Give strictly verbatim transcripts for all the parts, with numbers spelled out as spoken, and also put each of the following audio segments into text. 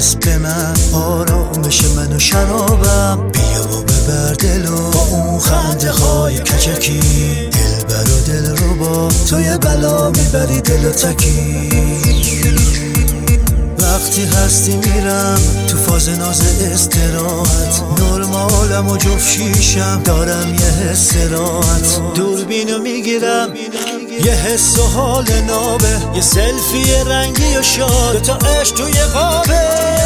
برس به من، آرامش من و شرابم، بیا و ببر دلو با اون خنده های کچکی، دل بر و دل رو با توی بلا میبری دل و تکی. وقتی هستی میرم تو فاز ناز استراحت، نرمالم و جفت شیشم دارم یه حس راحت، دوربینو میگیرم یه حس و حال نابه، یه سلفی رنگی و شاد تا عشق توی قابه.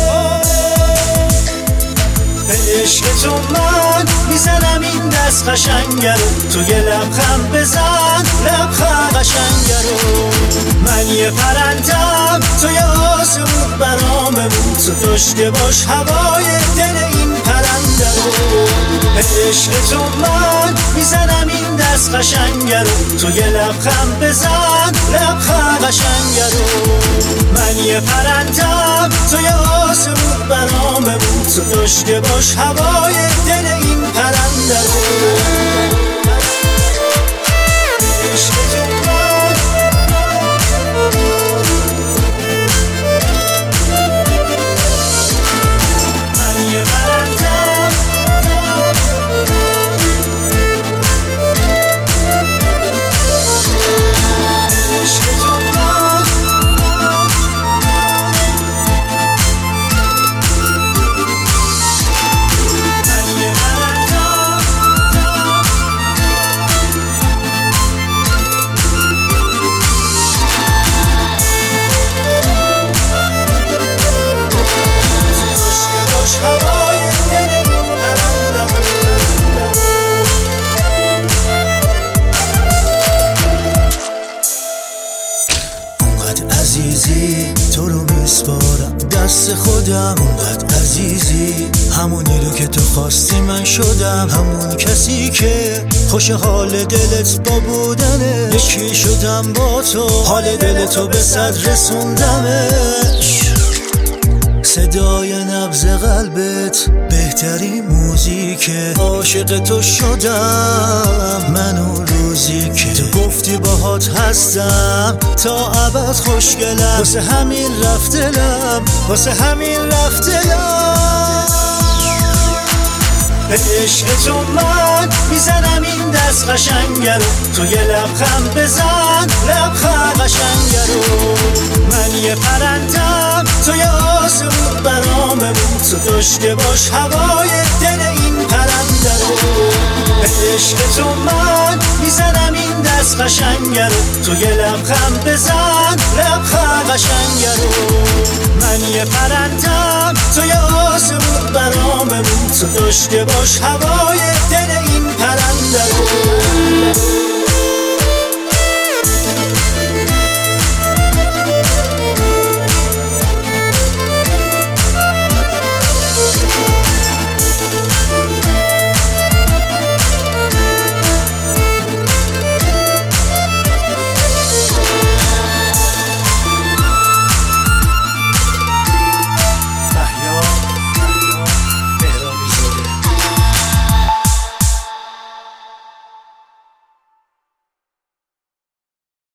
به عشق تو من میزنم این دست قشنگه رو، تو یه لبخند بزن لبخند قشنگه رو. من یه پرندم تو یه آسمون برام بود، تو داشته باش هوای دل این پرنده رو. به عشق تو من میزنم این دست قشنگه رو، تو یه لبخند بزن لبخند قشنگه رو. من یه پرندم تو یه آسمون برام بود، تو داشته باش هوای دل این پرنده رو. عشق تو من من یه پرندم، عشق تو من عزیزی، تو رو میسپارم دست خودم، اونقدر عزیزی، همونی رو که تو خواستی من شدم، همون کسی که خوش حال دلت با بودنه، یکی شدم با تو، حال دل تو به صد رسوندمش. صدای نبض قلبت بهترین موزیکه، عاشق تو شدم من اون روزی که تو گفتی باهات هستم تا ابد خوشگلم، واسه همین رفت دلم، واسه همین رفت دلم. به عشق تو من میزنم این دست قشنگه رو، تو یه لبخند بزن لبخند قشنگه رو. من یه پرندم تو یه آسمون برام بود، تو داشته باش هوای دل این پرنده رو. به عشق تو من میزنم این دست قشنگه رو، تو یه لبخند بزن لبخند قشنگه رو. من یه پرندم تو یه آسمون برام بود، تو داشته باش هوای دل این پرنده رو.